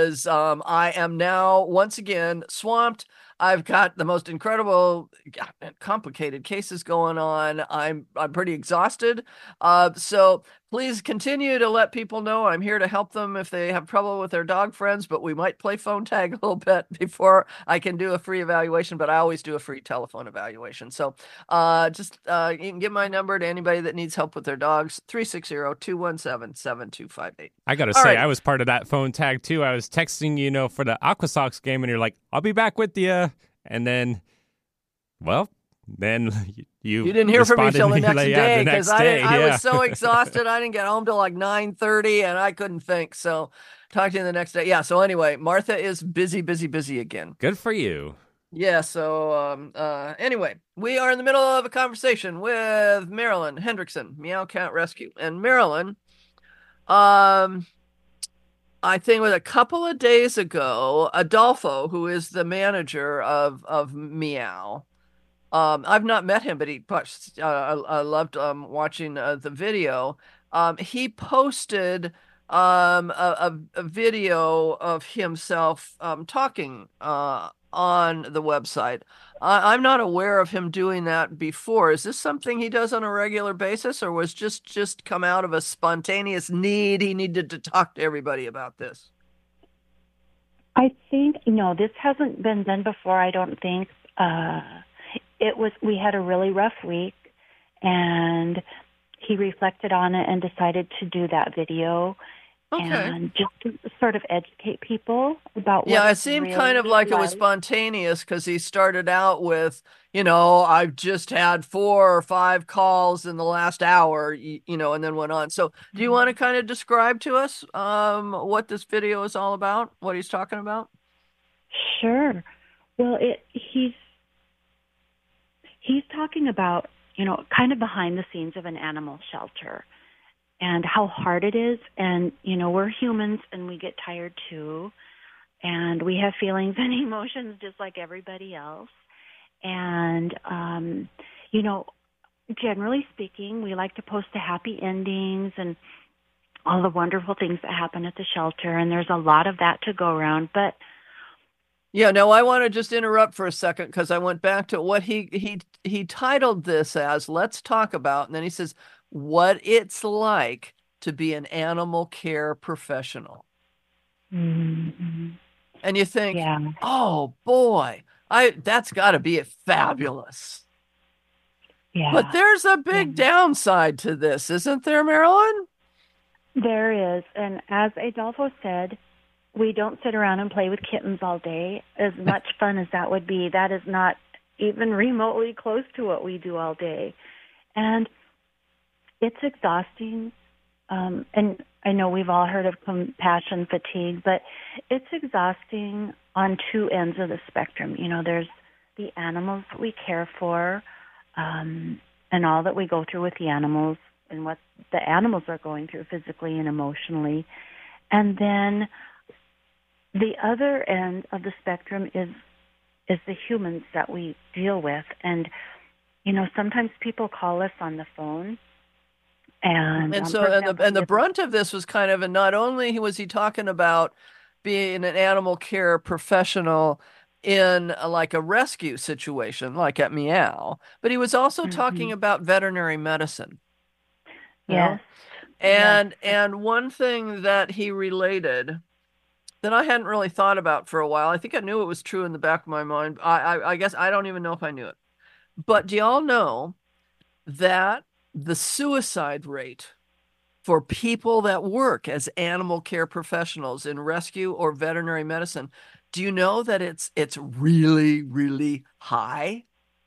I am now once again swamped. I've got the most incredible, complicated cases going on. I'm pretty exhausted. So please continue to let people know I'm here to help them if they have trouble with their dog friends, but we might play phone tag a little bit before I can do a free evaluation, but I always do a free telephone evaluation. So you can give my number to anybody that needs help with their dogs, 360-217-7258. I got to say, right. I was part of that phone tag too. I was texting you, for the Aqua Sox game, and you're like, I'll be back with you. And then, you didn't hear from me until the next day because I was so exhausted. I didn't get home till like 9:30 and I couldn't think. So talk to you the next day. Yeah. So anyway, Martha is busy again. Good for you. Yeah. So anyway, we are in the middle of a conversation with Marilyn Hendrickson, Meow Cat Rescue. And Marilyn, I think it was a couple of days ago, Adolfo, who is the manager of Meow, I've not met him, but I loved watching the video. He posted a video of himself talking on the website. I'm not aware of him doing that before. Is this something he does on a regular basis, or was just come out of a spontaneous need he needed to talk to everybody about this? I think, this hasn't been done before, I don't think. We had a really rough week, and he reflected on it and decided to do that video. Okay. And just to sort of educate people about what it seemed really kind of like it was spontaneous because he started out with, I've just had 4 or 5 calls in the last hour, and then went on. So do you want to kind of describe to us what this video is all about, what he's talking about? Sure. Well, he's talking about, kind of behind the scenes of an animal shelter and how hard it is. And, we're humans and we get tired too. And we have feelings and emotions just like everybody else. And, generally speaking, we like to post the happy endings and all the wonderful things that happen at the shelter. And there's a lot of that to go around. But yeah, no, I want to just interrupt for a second because I went back to what he titled this as, Let's Talk About. And then he says, what it's like to be an animal care professional. Mm-hmm. And you think, yeah. Oh boy, that's got to be fabulous. Yeah. But there's a big downside to this, isn't there, Marilyn? There is. And as Adolfo said, we don't sit around and play with kittens all day. As much fun as that would be, that is not even remotely close to what we do all day. And it's exhausting. And I know we've all heard of compassion fatigue, but it's exhausting on two ends of the spectrum. There's the animals that we care for, and all that we go through with the animals and what the animals are going through physically and emotionally. And then the other end of the spectrum is the humans that we deal with. And, sometimes people call us on the phone. And so the brunt of this was kind of, and not only was he talking about being an animal care professional in like a rescue situation, like at Meow, but he was also talking about veterinary medicine. Yes. And one thing that he related that I hadn't really thought about for a while, I think I knew it was true in the back of my mind. I guess I don't even know if I knew it. But do y'all know that the suicide rate for people that work as animal care professionals in rescue or veterinary medicine, do you know that it's really, really high?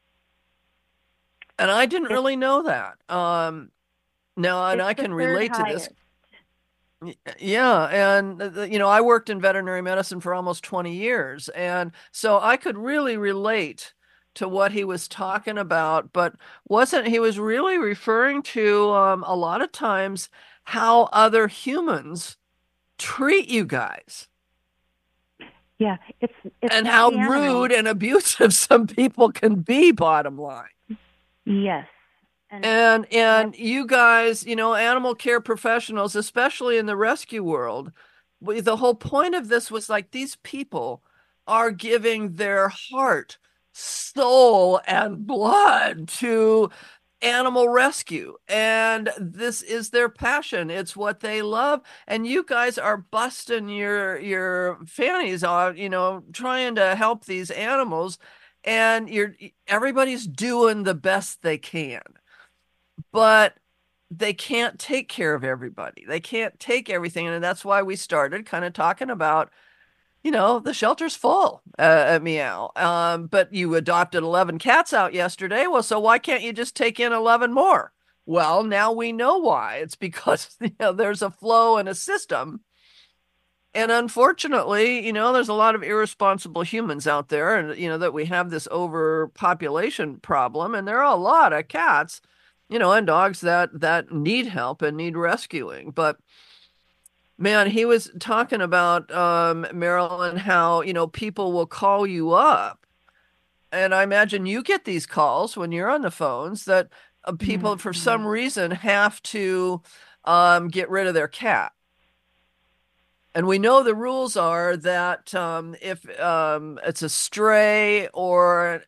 And I didn't really know that. Now, and I can relate to this. Yeah. And, I worked in veterinary medicine for almost 20 years. And so I could really relate to what he was talking about, but he was really referring to a lot of times how other humans treat you guys. Yeah, it's and how rude and abusive some people can be, bottom line. Yes. And you guys, animal care professionals, especially in the rescue world, the whole point of this was like these people are giving their heart, soul, and blood to animal rescue, and this is their passion. It's what they love, and you guys are busting your fannies off, trying to help these animals, and everybody's doing the best they can, but they can't take care of everybody. They can't take everything, and that's why we started kind of talking about, the shelter's full at Meow. But you adopted 11 cats out yesterday. Well, so why can't you just take in 11 more? Well, now we know why. It's because there's a flow and a system. And unfortunately, there's a lot of irresponsible humans out there, and, that we have this overpopulation problem. And there are a lot of cats, and dogs that need help and need rescuing. But man, he was talking about, Marilyn, how, people will call you up. And I imagine you get these calls when you're on the phones that people, for some reason, have to get rid of their cat. And we know the rules are that if it's a stray or,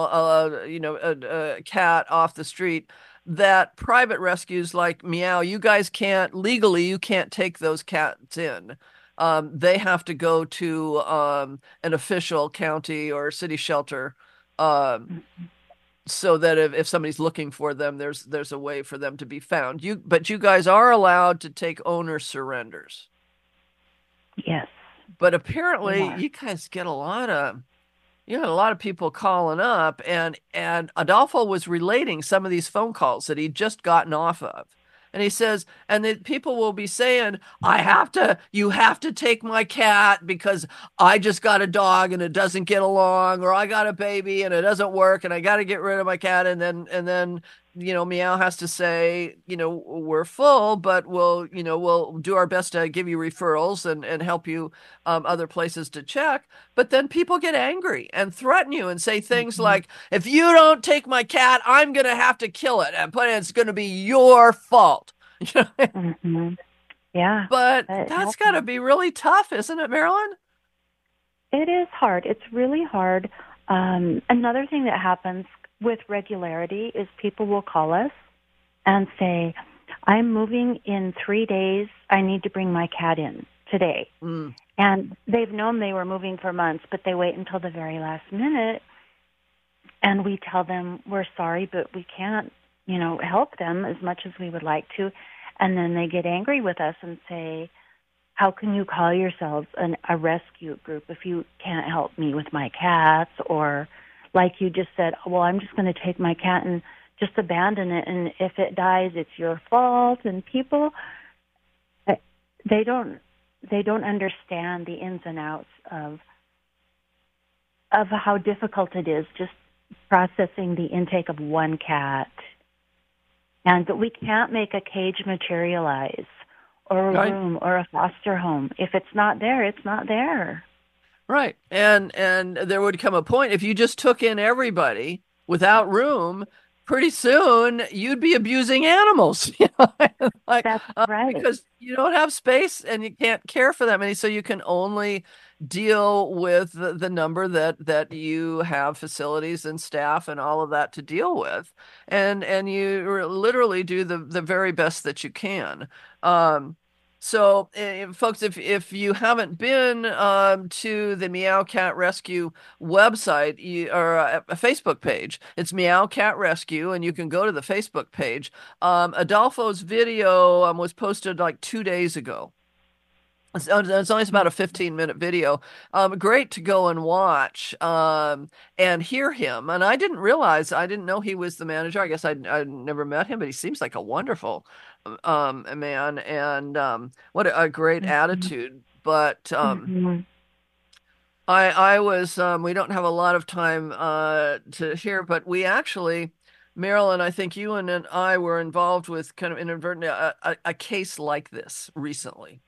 a cat off the street, that private rescues like Meow, you guys can't take those cats in. They have to go to an official county or city shelter, so that if somebody's looking for them, there's a way for them to be found. But you guys are allowed to take owner surrenders. Yes. But apparently you guys get a lot of people calling up, and Adolfo was relating some of these phone calls that he'd just gotten off of. And he says, and the people will be saying, you have to take my cat because I just got a dog and it doesn't get along, or I got a baby and it doesn't work and I got to get rid of my cat. And then Meow has to say, we're full, but we'll do our best to give you referrals and help you other places to check. But then people get angry and threaten you and say things like, if you don't take my cat, I'm going to have to kill it. And it's going to be your fault. Yeah. But that's got to be really tough, isn't it, Marilyn? It is hard. It's really hard. Another thing that happens with regularity is people will call us and say, I'm moving in 3 days. I need to bring my cat in today. And they've known they were moving for months, but they wait until the very last minute. And we tell them, we're sorry, but we can't, help them as much as we would like to. And then they get angry with us and say, how can you call yourselves a rescue group if you can't help me with my cats? Or like you just said, well, I'm just going to take my cat and just abandon it, and if it dies, it's your fault. And people, they don't understand the ins and outs of how difficult it is just processing the intake of one cat. And that we can't make a cage materialize, or a room, or a foster home. If it's not there, it's not there. Right. And there would come a point, if you just took in everybody without room, pretty soon you'd be abusing animals. That's right. Because you don't have space and you can't care for them. And so you can only deal with the number that you have facilities and staff and all of that to deal with. And you literally do the very best that you can. So, folks, if you haven't been to the Meow Cat Rescue website or a Facebook page, it's Meow Cat Rescue, and you can go to the Facebook page. Adolfo's video was posted like 2 days ago. It's only about a 15-minute video. Great to go and watch and hear him. And I didn't know he was the manager. I guess I'd never met him, but he seems like a wonderful man, and what a great attitude. But I was, we don't have a lot of time to hear, but we actually, Marilyn, I think you and I were involved with kind of inadvertently a case like this recently.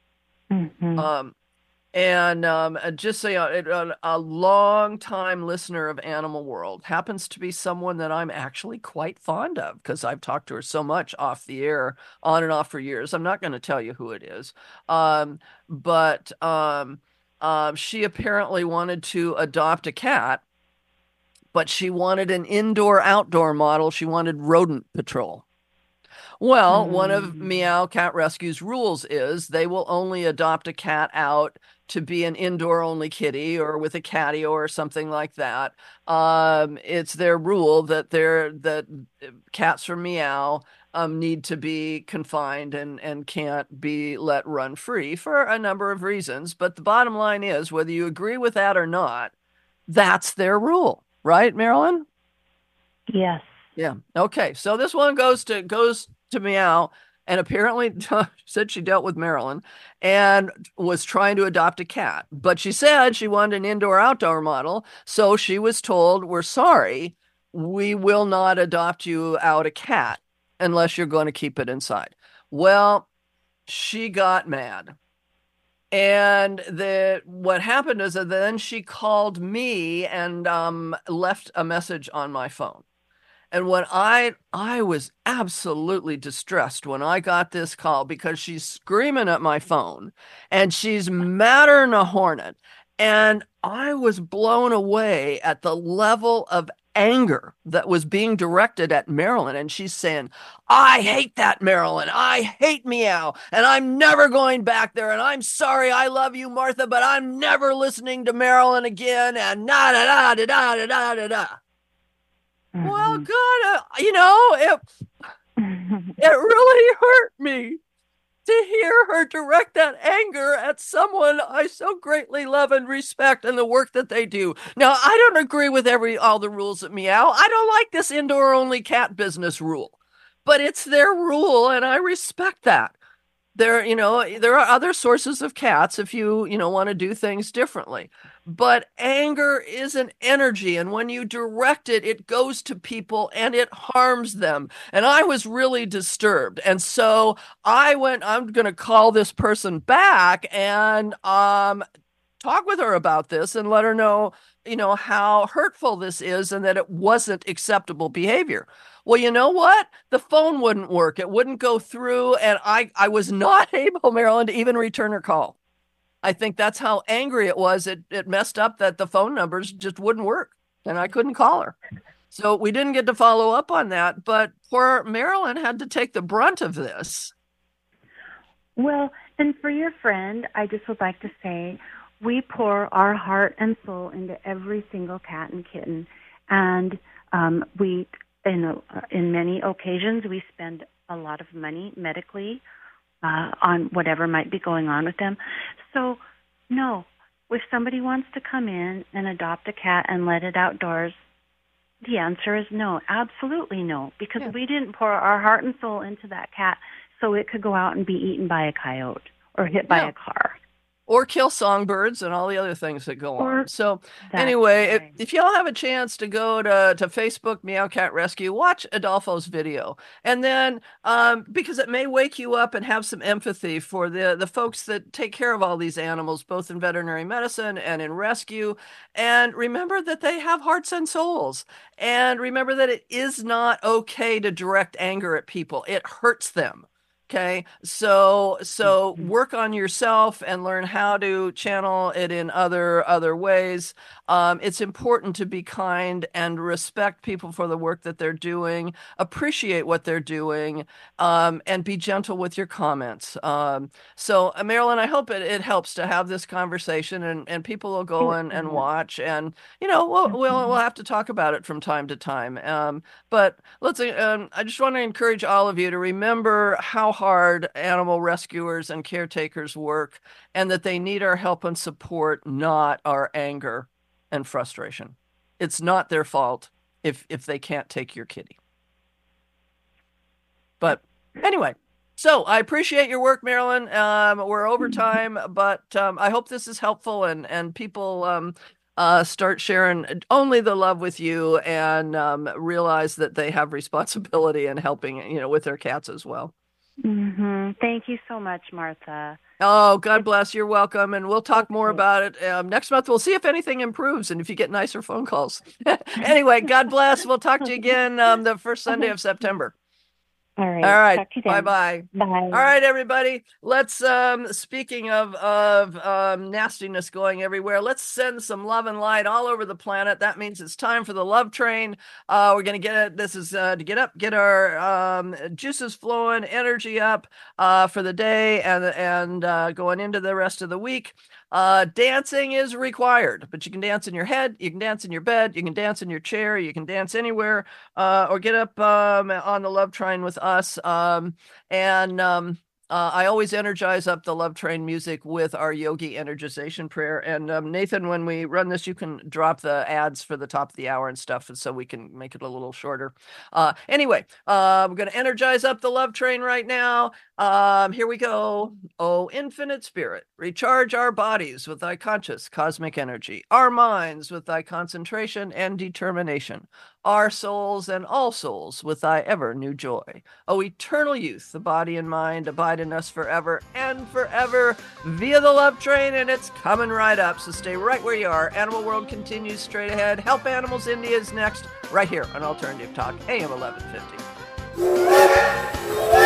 Just so you know, a long-time listener of Animal World happens to be someone that I'm actually quite fond of because I've talked to her so much off the air, on and off for years. I'm not going to tell you who it is. But she apparently wanted to adopt a cat, but she wanted an indoor-outdoor model. She wanted rodent patrol. Well, one of Meow Cat Rescue's rules is they will only adopt a cat out to be an indoor-only kitty or with a catio or something like that. It's their rule that cats from Meow need to be confined and can't be let run free for a number of reasons. But the bottom line is, whether you agree with that or not, that's their rule. Right, Marilyn? Yes. Yeah. Okay. So this one goes to Meow, and apparently said she dealt with Marilyn and was trying to adopt a cat. But she said she wanted an indoor-outdoor model, so she was told, we're sorry, we will not adopt you out a cat unless you're going to keep it inside. Well, she got mad. And what happened is that then she called me and left a message on my phone. And when I was absolutely distressed when I got this call because she's screaming at my phone and she's madder than a hornet. And I was blown away at the level of anger that was being directed at Marilyn. And she's saying, I hate that Marilyn. I hate Meow. And I'm never going back there. And I'm sorry. I love you, Martha, but I'm never listening to Marilyn again. And da-da-da-da-da-da-da-da-da. Well, God, it really hurt me to hear her direct that anger at someone I so greatly love and respect and the work that they do. Now, I don't agree with all the rules at Meow. I don't like this indoor-only cat business rule, but it's their rule, and I respect that. There are other sources of cats if you want to do things differently. But anger is an energy, and when you direct it, it goes to people and it harms them. And I was really disturbed. And so I'm going to call this person back and talk with her about this and let her know, how hurtful this is and that it wasn't acceptable behavior. Well, you know what? The phone wouldn't work. It wouldn't go through. And I was not able, Marilyn, to even return her call. I think that's how angry it was. It messed up that the phone numbers just wouldn't work and I couldn't call her. So we didn't get to follow up on that. But poor Marilyn had to take the brunt of this. Well, and for your friend, I just would like to say, we pour our heart and soul into every single cat and kitten. And in many occasions, we spend a lot of money medically on whatever might be going on with them. So, no, if somebody wants to come in and adopt a cat and let it outdoors, the answer is no, absolutely no, because we didn't pour our heart and soul into that cat so it could go out and be eaten by a coyote or hit by a car. Or kill songbirds and all the other things that go on. So anyway, if y'all have a chance to go to Facebook, Meow Cat Rescue, watch Adolfo's video. And then, because it may wake you up and have some empathy for the folks that take care of all these animals, both in veterinary medicine and in rescue. And remember that they have hearts and souls. And remember that it is not okay to direct anger at people. It hurts them. Okay, so work on yourself and learn how to channel it in other ways. It's important to be kind and respect people for the work that they're doing, appreciate what they're doing, and be gentle with your comments. So Marilyn, I hope it helps to have this conversation, and people will go and watch, and we'll have to talk about it from time to time. But let's. I just want to encourage all of you to remember how hard animal rescuers and caretakers work, and that they need our help and support, not our anger and frustration. It's not their fault if they can't take your kitty. But anyway, so I appreciate your work, Marilyn. We're over time, but I hope this is helpful and people start sharing only the love with you and realize that they have responsibility in helping, with their cats as well. Mm-hmm. Thank you so much, Martha. Oh, God bless. You're welcome. And we'll talk more about it next month. We'll see if anything improves and if you get nicer phone calls. Anyway, God bless. We'll talk to you again the first Sunday of September. All right. All right. Talk to you then. Bye-bye. Bye. All right, everybody. Let's, speaking of nastiness going everywhere, let's send some love and light all over the planet. That means it's time for the love train. We're going to get it. This is to get our juices flowing, energy up for the day and going into the rest of the week. Dancing is required, but you can dance in your head, you can dance in your bed, you can dance in your chair, you can dance anywhere, or get up on the love train with us. I always energize up the love train music with our yogi energization prayer. And Nathan, when we run this, you can drop the ads for the top of the hour and stuff, so we can make it a little shorter. Anyway, we're going to energize up the love train right now. Here we go. Oh, infinite spirit, recharge our bodies with thy conscious cosmic energy, our minds with thy concentration and determination, our souls and all souls with thy ever new joy. O eternal youth, the body and mind abide in us forever and forever via the love train, and it's coming right up. So stay right where you are. Animal World continues straight ahead. Help Animals India is next, right here on Alternative Talk, AM 1150.